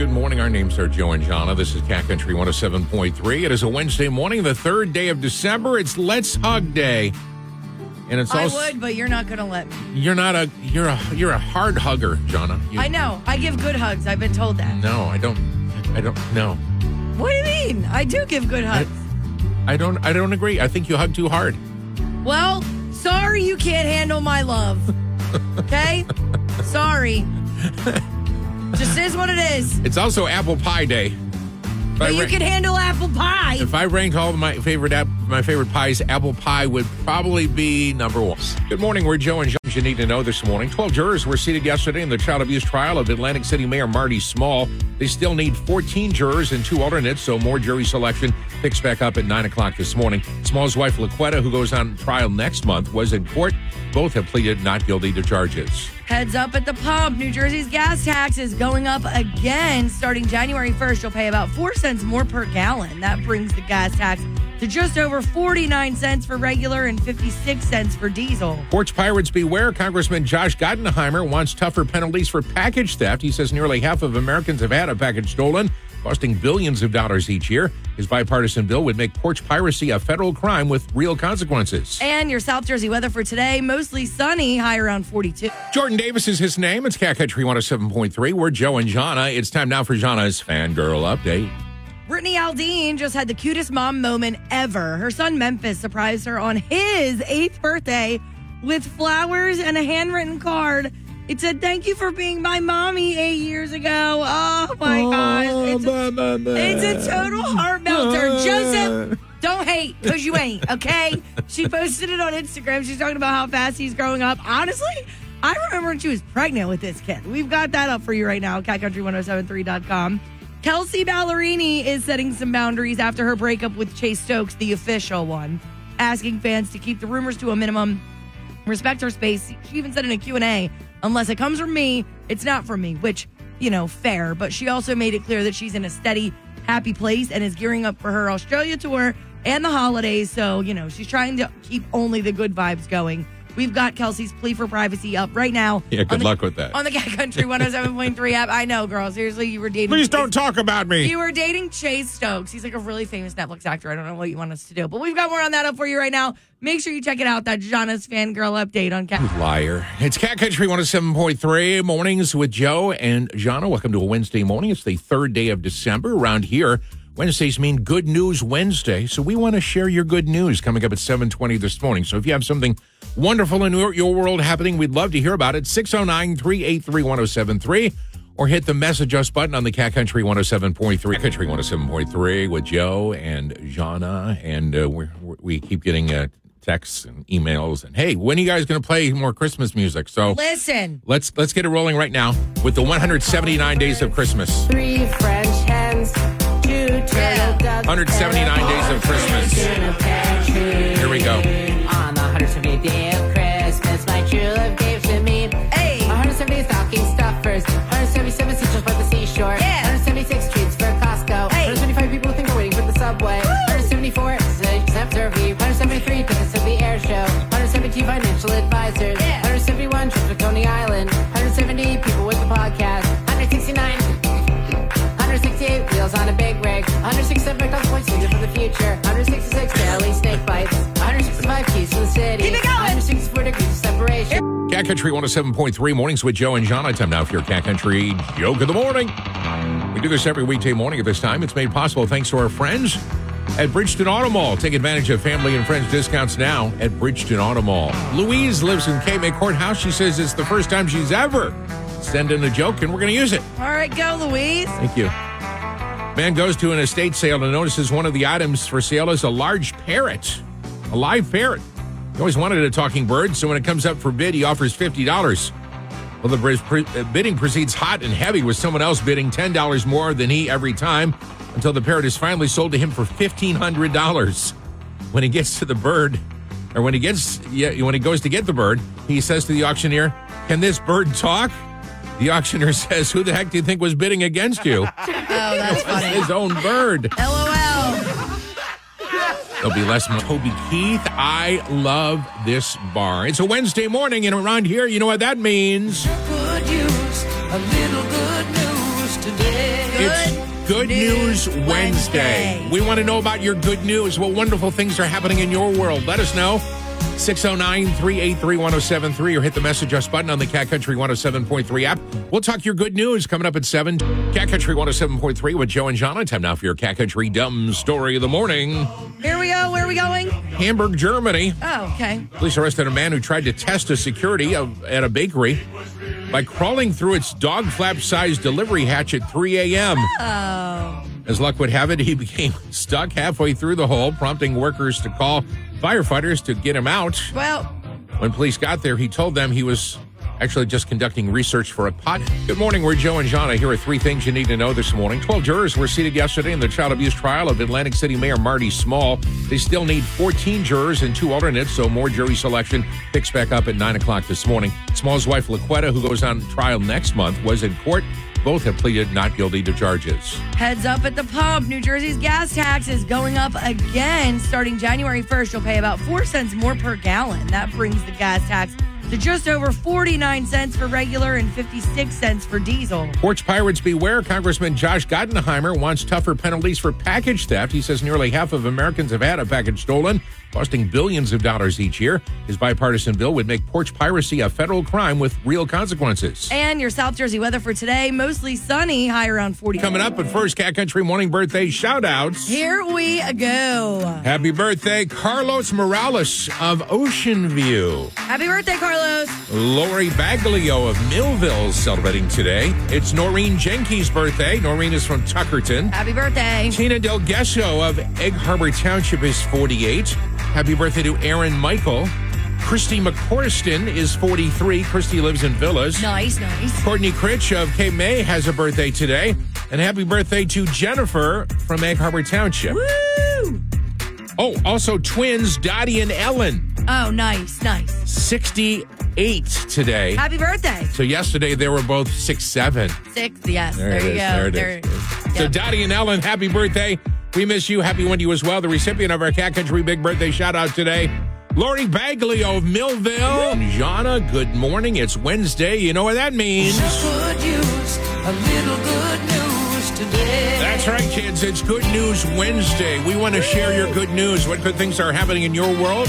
Good morning. Our names are Joe and Jana. This is Cat Country 107.3. It is a Wednesday morning, the 3rd day of December. It's Let's Hug Day. And it's I would, but you're not going to let me. You're a hard hugger, Jana. I know. I give good hugs. I've been told that. No, I don't know. What do you mean? I do give good hugs. I don't agree. I think you hug too hard. Well, sorry you can't handle my love. Okay? Sorry. Just is what it is. It's also Apple Pie Day. But you can handle apple pie. If I ranked all of my favorite pies, apple pie would probably be number one. Good morning. We're Joe and John. You need to know this morning. 12 jurors were seated yesterday in the child abuse trial of Atlantic City Mayor Marty Small. They still need 14 jurors and 2 alternates, so more jury selection picks back up at 9 o'clock this morning. Small's wife, LaQuetta, who goes on trial next month, was in court. Both have pleaded not guilty to charges. Heads up at the pump. New Jersey's gas tax is going up again. Starting January 1st, you'll pay about 4 cents more per gallon. That brings the gas tax to just over 49 cents for regular and 56 cents for diesel. Porch pirates beware. Congressman Josh Gottenheimer wants tougher penalties for package theft. He says nearly half of Americans have had a package stolen, costing billions of dollars each year. His bipartisan bill would make porch piracy a federal crime with real consequences. And your South Jersey weather for today, mostly sunny, high around 42. Jordan Davis is his name. It's Cat Country 107.3. We're Joe and Jana. It's time now for Jana's Fangirl Update. Brittany Aldean just had the cutest mom moment ever. Her son Memphis surprised her on his 8th birthday with flowers and a handwritten card. It said, "Thank you for being my mommy 8 years ago." Oh, my gosh. It's a total heart melter. Joseph, don't hate, because you ain't, okay? She posted it on Instagram. She's talking about how fast he's growing up. Honestly, I remember when she was pregnant with this kid. We've got that up for you right now, catcountry1073.com. Kelsey Ballerini is setting some boundaries after her breakup with Chase Stokes, the official one, asking fans to keep the rumors to a minimum, respect her space. She even said in a Q&A, "Unless it comes from me, it's not from me," which, fair. But she also made it clear that she's in a steady, happy place and is gearing up for her Australia tour and the holidays. So, she's trying to keep only the good vibes going. We've got Kelsey's plea for privacy up right now. Yeah, good luck with that. On the Cat Country 107.3 app. I know, girl. Seriously, you were dating... Please don't talk about me. You were dating Chase Stokes. He's like a really famous Netflix actor. I don't know what you want us to do. But we've got more on that up for you right now. Make sure you check it out. That's Jana's Fangirl Update on Cat. Liar. It's Cat Country 107.3 mornings with Joe and Jana. Welcome to a Wednesday morning. It's the 3rd day of December. Around here, Wednesdays mean Good News Wednesday. So we want to share your good news coming up at 7:20 this morning. So if you have something wonderful in your world happening, we'd love to hear about it. 609-383-1073 or hit the message us button on the Cat Country 107.3. Country 107.3 with Joe and Jana. And we keep getting texts and emails. And hey, when are you guys going to play more Christmas music? So listen, let's get it rolling right now with the 179 days of Christmas. 3 French hens, 2 turtle doves. 179 days of Christmas. Here we go. On the 170th day of Christmas, my true love gave to me. Hey. 170 stocking stuffers, 177 seashells by the seashore. Yeah. 176 treats for Costco. Hey. 175 people who think are waiting for the subway. 174 observing. 173 tickets to the air show. 172 financial advisors. Yeah. 171 trips to Coney Island. 170 people with the podcast. 169 168 wheels on a big rig. 167 McDonald's points needed for the future. 166 daily snake bites. 165 keys to the city. Keep it going. 164 degrees of separation. Cat Country 107.3 mornings with Joe and Jana. Time now for your Cat Country Joke of the Morning. We do this every weekday morning at this time. It's made possible thanks to our friends at Bridgeton Auto Mall. Take advantage of family and friends discounts now at Bridgeton Auto Mall. Louise lives in Cape May Courthouse. She says it's the first time she's ever sent in a joke, and we're going to use it. All right, go, Louise. Thank you. Man goes to an estate sale and notices one of the items for sale is a large parrot, a live parrot. He always wanted a talking bird, so when it comes up for bid, he offers $50. Well, the bidding proceeds hot and heavy, with someone else bidding $10 more than he every time, until the parrot is finally sold to him for $1,500. When he gets to the bird, or when he goes to get the bird, he says to the auctioneer, "Can this bird talk?" The auctioneer says, "Who the heck do you think was bidding against you?" Oh, that's funny. His own bird. LOL. There'll be less Toby Keith. I love this bar. It's a Wednesday morning, and around here, you know what that means. Good news, a little good news today. It's Good News Wednesday. We want to know about your good news. What wonderful things are happening in your world? Let us know. 609-383-1073 or hit the Message Us button on the Cat Country 107.3 app. We'll talk your good news coming up at 7. Cat Country 107.3 with Joe and Jonna. Time now for your Cat Country Dumb Story of the Morning. Here we go. Where are we going? Hamburg, Germany. Oh, okay. Police arrested a man who tried to test a security at a bakery by crawling through its dog flap-sized delivery hatch at 3 a.m. Oh. As luck would have it, he became stuck halfway through the hole, prompting workers to call firefighters to get him out. Well, When police got there, he told them he was actually just conducting research for a pot. Good morning, we're Joe and Jonna. Here are 3 things you need to know this morning. 12 jurors were seated yesterday in the child abuse trial of Atlantic City Mayor Marty Small. They still need 14 jurors and 2 alternates, so more jury selection picks back up at 9 o'clock this morning. Small's wife, Laquetta, who goes on trial next month, was in court. Both have pleaded not guilty to charges. heads up at the pump. New Jersey's gas tax is going up again. Starting January 1st, you'll pay about 4 cents more per gallon. That brings the gas tax to just over 49 cents for regular and 56 cents for diesel. Porch pirates beware. Congressman Josh Gottenheimer wants tougher penalties for package theft. He says nearly half of Americans have had a package stolen, costing billions of dollars each year. His bipartisan bill would make porch piracy a federal crime with real consequences. And your South Jersey weather for today, mostly sunny, high around 40. Coming up, but first, Cat Country morning birthday shout-outs. Here we go. Happy birthday, Carlos Morales of Ocean View. Happy birthday, Carlos. Lori Baglio of Millville celebrating today. It's Noreen Jenkins' birthday. Noreen is from Tuckerton. Happy birthday. Tina Del Gesso of Egg Harbor Township is 48. Happy birthday to Aaron Michael. Christy McCorston is 43. Christy lives in Villas. Nice. Courtney Critch of Cape May has a birthday today. And happy birthday to Jennifer from Egg Harbor Township. Woo! Oh, also twins Dottie and Ellen. Oh, nice. 68 today. Happy birthday. So yesterday they were both 6'7". 6, yes. There There it you is, go. there it is. So Yep. Dottie and Ellen, happy birthday. We miss you. Happy one to you as well. The recipient of our Cat Country Big Birthday shout-out today, Lori Baglio of Millville. And Jonna, good morning. It's Wednesday. You know what that means. Could use a little good news today. That's right, kids. It's Good News Wednesday. We want to share your good news. What good things are happening in your world?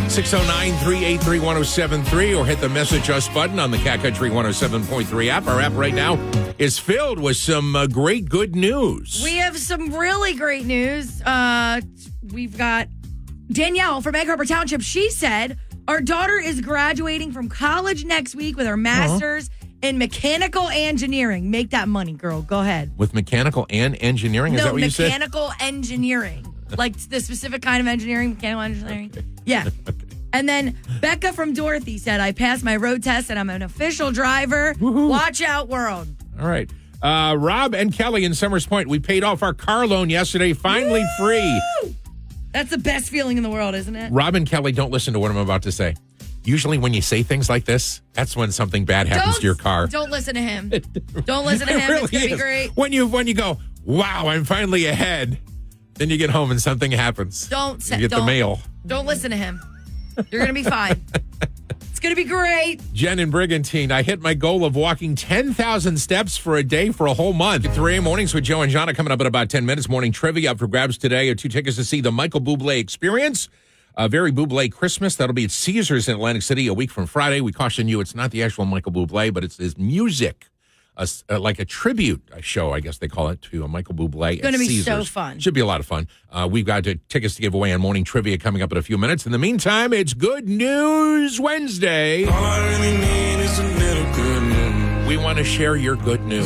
609-383-1073 or hit the Message Us button on the Cat Country 107.3 app. Our app right now is filled with some great good news. We have some really great news. We've got Danielle from Egg Harbor Township. She said, our daughter is graduating from college next week with her master's in mechanical engineering. Make that money, girl. Go ahead. With mechanical and engineering? Is that what you said? Mechanical engineering. Like the specific kind of engineering, mechanical engineering. Yeah. And then Becca from Dorothy said, I passed my road test and I'm an official driver. Woo-hoo. Watch out, world. All right. Rob and Kelly in Summers Point, we paid off our car loan yesterday, finally free. That's the best feeling in the world, isn't it? Rob and Kelly, don't listen to what I'm about to say. Usually when you say things like this, that's when something bad happens to your car. Don't listen to him. Don't listen to It him. really It's going to be is. great. When you go, wow, I'm finally ahead. Then you get home and something happens. You get the mail. Don't listen to him. You're going to be fine. It's going to be great. Jen and Brigantine, I hit my goal of walking 10,000 steps for a day for a whole month. 3 a.m. mornings with Joe and Jonna coming up in about 10 minutes. Morning trivia up for grabs today. 2 tickets to see the Michael Bublé Experience. A very Bublé Christmas. That'll be at Caesars in Atlantic City a week from Friday. We caution you, it's not the actual Michael Bublé, but it's his music. Like a tribute show, I guess they call it, to Michael Bublé. Going to be Caesars. so fun. Should be a lot of fun. We've got tickets to give away on morning trivia coming up in a few minutes. In the meantime, it's Good News Wednesday. All I really need is a little good news. We want to share your good news.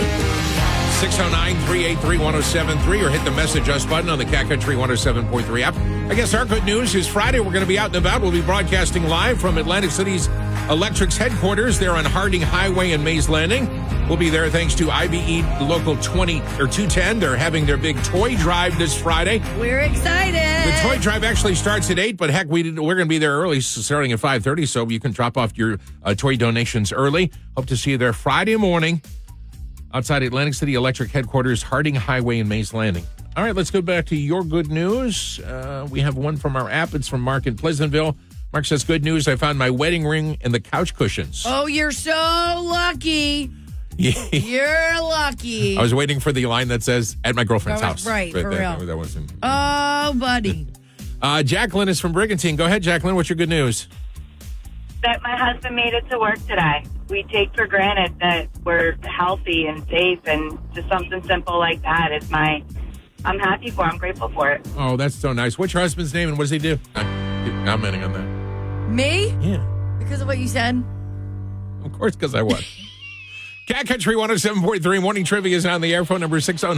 609-383-1073 or hit the Message Us button on the Cat Country 107.3 app. I guess our good news is Friday we're going to be out and about. We'll be broadcasting live from Atlantic City's Electric's headquarters there on Harding Highway in Mays Landing. We'll be there thanks to IBE Local 210. They're having their big toy drive this Friday. We're excited. The toy drive actually starts at 8, but heck, we're going to be there early, starting at 5:30, so you can drop off your toy donations early. Hope to see you there Friday morning outside Atlantic City Electric headquarters, Harding Highway in Mays Landing. All right, let's go back to your good news. We have one from our app. It's from Mark in Pleasantville. Mark says, good news, I found my wedding ring and the couch cushions. Oh, you're so lucky. You're lucky. I was waiting for the line that says, at my girlfriend's That was house. right, for real. That wasn't. Oh, buddy. Jacqueline is from Brigantine. Go ahead, Jacqueline. What's your good news? That my husband made it to work today. We take for granted that we're healthy and safe, and just something simple like that is I'm happy for. I'm grateful for it. Oh, that's so nice. What's your husband's name and what does he do? I'm commenting on that. Me? Yeah. Because of what you said? Of course, because I won. Cat Country 107.3 Morning Trivia is on the air. Phone number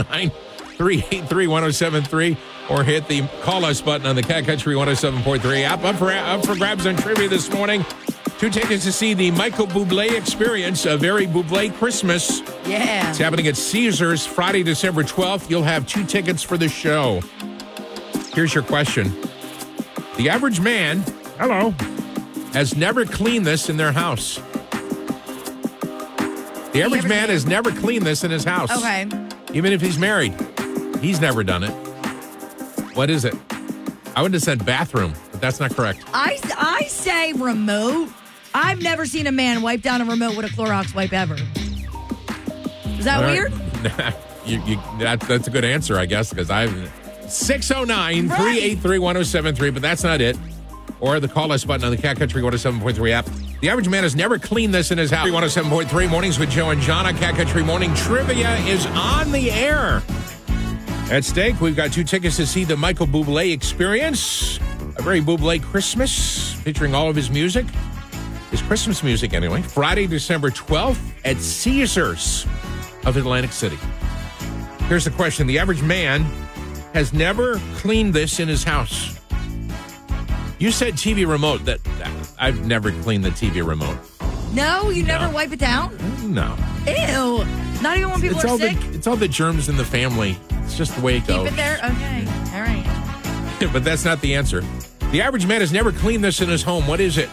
609-383-1073 or hit the call us button on the Cat Country 107.3 app. Up for grabs on trivia this morning. 2 tickets to see the Michael Bublé Experience, a very Bublé Christmas. Yeah. It's happening at Caesars Friday, December 12th. You'll have 2 tickets for the show. Here's your question. The average man, has never cleaned this in their house. The average man has never cleaned this in his house. Okay. Even if he's married. He's never done it. What is it? I would have said bathroom, but that's not correct. I say remote. I've never seen a man wipe down a remote with a Clorox wipe ever. Is that weird? That's a good answer, I guess, because I've 609-383-1073, but that's not it. Or the call us button on the Cat Country 107.3 app. The average man has never cleaned this in his house. 107.3 Mornings with Joe and Jana. Cat Country Morning Trivia is on the air. At stake, we've got 2 tickets to see the Michael Bublé Experience. A very Bublé Christmas, featuring all of his music. His Christmas music, anyway. Friday, December 12th at Caesars of Atlantic City. Here's the question. The average man has never cleaned this in his house. You said TV remote. That I've never cleaned the TV remote. No? You never wipe it down? No. Ew. Not even when people are sick? It's all the germs in the family. It's just the way it goes. Keep it there? Okay. All right. But that's not the answer. The average man has never cleaned this in his home. What is it?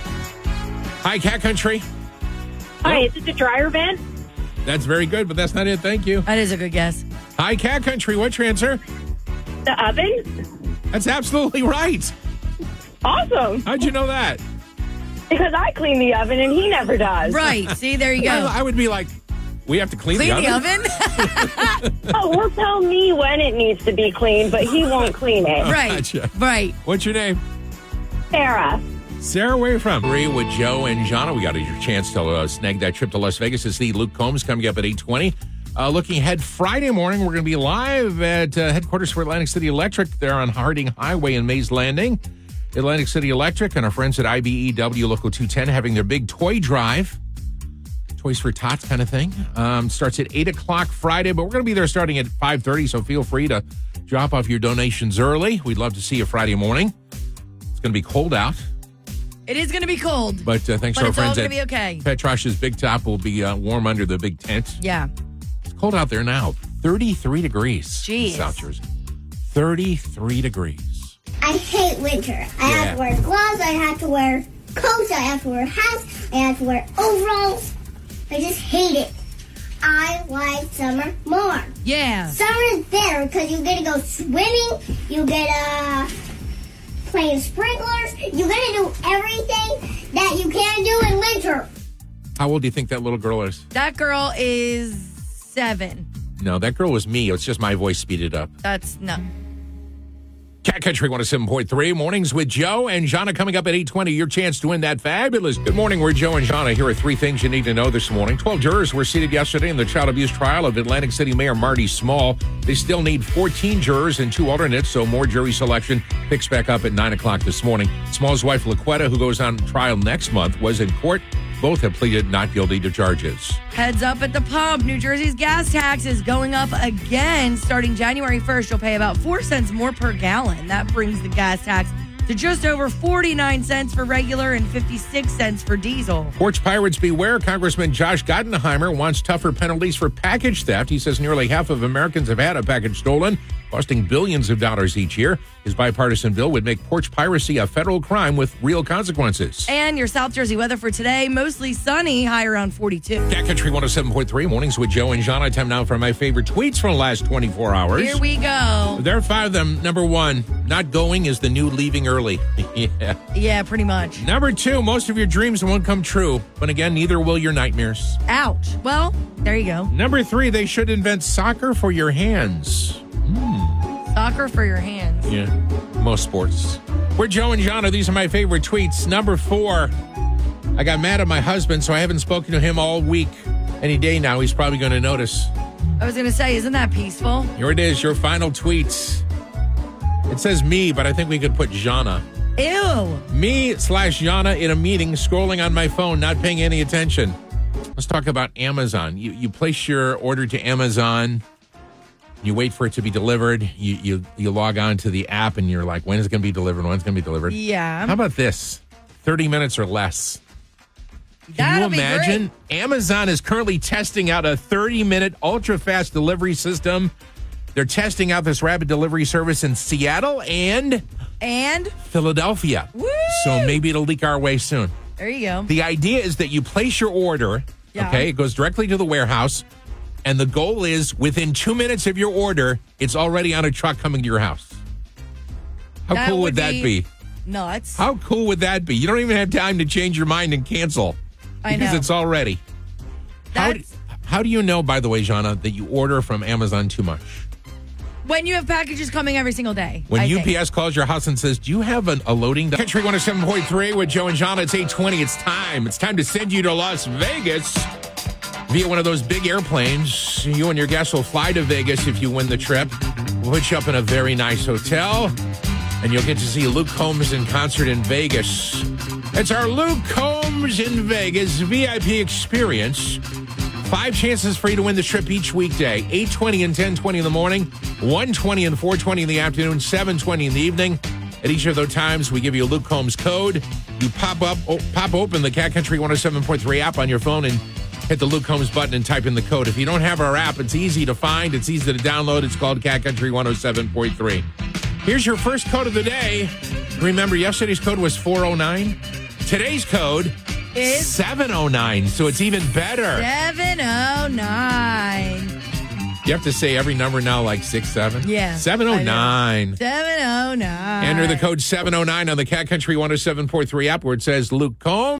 Hi, Cat Country. Hi, is it the dryer vent? That's very good, but that's not it. Thank you. That is a good guess. Hi, Cat Country. What's your answer? The oven? That's absolutely right. Awesome. How'd you know that? Because I clean the oven and he never does. Right. See, there you go. I would be like, we have to clean the oven? Oh, he'll tell me when it needs to be cleaned, but he won't clean it. Right. Gotcha. Right. What's your name? Sarah. Sarah, where are you from? Agree with Joe and Jana. We got your chance to snag that trip to Las Vegas to see Luke Combs coming up at 8:20. Looking ahead, Friday morning, we're going to be live at headquarters for Atlantic City Electric. They're on Harding Highway in Mays Landing. Atlantic City Electric and our friends at IBEW Local 210 having their big toy drive. Toys for Tots kind of thing. Starts at 8 o'clock Friday, but we're going to be there starting at 5:30, so feel free to drop off your donations early. We'd love to see you Friday morning. It's going to be cold out. It is going to be cold. But thanks to our it's all friends going at to be okay. Petrosh's Big Top will be warm under the big tent. Yeah. It's cold out there now. 33 degrees. Jeez. In South Jersey. 33 degrees. I hate winter. I have to wear gloves. I have to wear coats. I have to wear hats. I have to wear overalls. I just hate it. I like summer more. Yeah. Summer is better because you get to go swimming. You get to play in sprinklers. You get to do everything that you can't do in winter. How old do you think that little girl is? That girl is 7. No, that girl was me. It's just my voice speeded up. That's no. Cat Country 107.3 Mornings with Joe and Jana coming up at 8:20. Your chance to win that fabulous. Good morning, we're Joe and Jana. Here are 3 things you need to know this morning. 12 jurors were seated yesterday in the child abuse trial of Atlantic City Mayor Marty Small. They still need 14 jurors and 2 alternates, so more jury selection picks back up at 9 o'clock this morning. Small's wife, LaQuetta, who goes on trial next month, was in court. Both have pleaded not guilty to charges. Heads up at the pump. New Jersey's gas tax is going up again. Starting January 1st, you'll pay about 4 cents more per gallon. That brings the gas tax to just over 49 cents for regular and 56 cents for diesel. Porch Pirates beware. Congressman Josh Gottenheimer wants tougher penalties for package theft. He says nearly half of Americans have had a package stolen. costing billions of dollars each year. His bipartisan bill would make porch piracy a federal crime with real consequences. And your South Jersey weather for today, mostly sunny, high around 42. Cat Country 107.3, mornings with Joe and Jana. Time now for my favorite tweets from the last 24 hours. Here we go. There are 5 of them. Number 1, not going is the new leaving early. Yeah. Yeah, pretty much. Number 2, most of your dreams won't come true. But again, neither will your nightmares. Ouch. Well, there you go. Number 3, they should invent soccer for your hands. Soccer for your hands. Yeah, most sports. We're Joe and Jana. These are my favorite tweets. Number 4, I got mad at my husband, so I haven't spoken to him all week. Any day now, he's probably going to notice. I was going to say, isn't that peaceful? Here it is, your final tweets. It says me, but I think we could put Jana. Ew. Me/Jana in a meeting, scrolling on my phone, not paying any attention. Let's talk about Amazon. You place your order to Amazon. You wait for it to be delivered. You log on to the app, and you're like, when is it going to be delivered? When's it going to be delivered? Yeah. How about this? 30 minutes or less. Can That'll you imagine? Be Amazon is currently testing out a 30-minute ultra-fast delivery system. They're testing out this rapid delivery service in Seattle and Philadelphia. Woo! So maybe it'll leak our way soon. There you go. The idea is that you place your order, okay? It goes directly to the warehouse, and the goal is within 2 minutes of your order, it's already on a truck coming to your house. How cool would that be? Nuts. How cool would that be? You don't even have time to change your mind and cancel. I Because know. it's already. How do you know, by the way, Jana, that you order from Amazon too much? When you have packages coming every single day. When I UPS think. calls your house and says, do you have a loading? Country 107.3 with Joe and Jana. It's 8:20. It's time. It's time to send you to Las Vegas via one of those big airplanes. You and your guests will fly to Vegas if you win the trip. We'll put you up in a very nice hotel, and you'll get to see Luke Combs in concert in Vegas. It's our Luke Combs in Vegas VIP experience. 5 chances for you to win the trip each weekday. 8:20 and 10:20 in the morning, 1:20 and 4:20 in the afternoon, 7:20 in the evening. At each of those times, we give you a Luke Combs code. You pop open the Cat Country 107.3 app on your phone and hit the Luke Combs button and type in the code. If you don't have our app, it's easy to find. It's easy to download. It's called Cat Country 107.3. Here's your first code of the day. Remember, yesterday's code was 409. Today's code is 709, so it's even better. 709. You have to say every number now like 6, 7? Yeah. 709. 709. Enter the code 709 on the Cat Country 107.3 app where it says Luke Combs.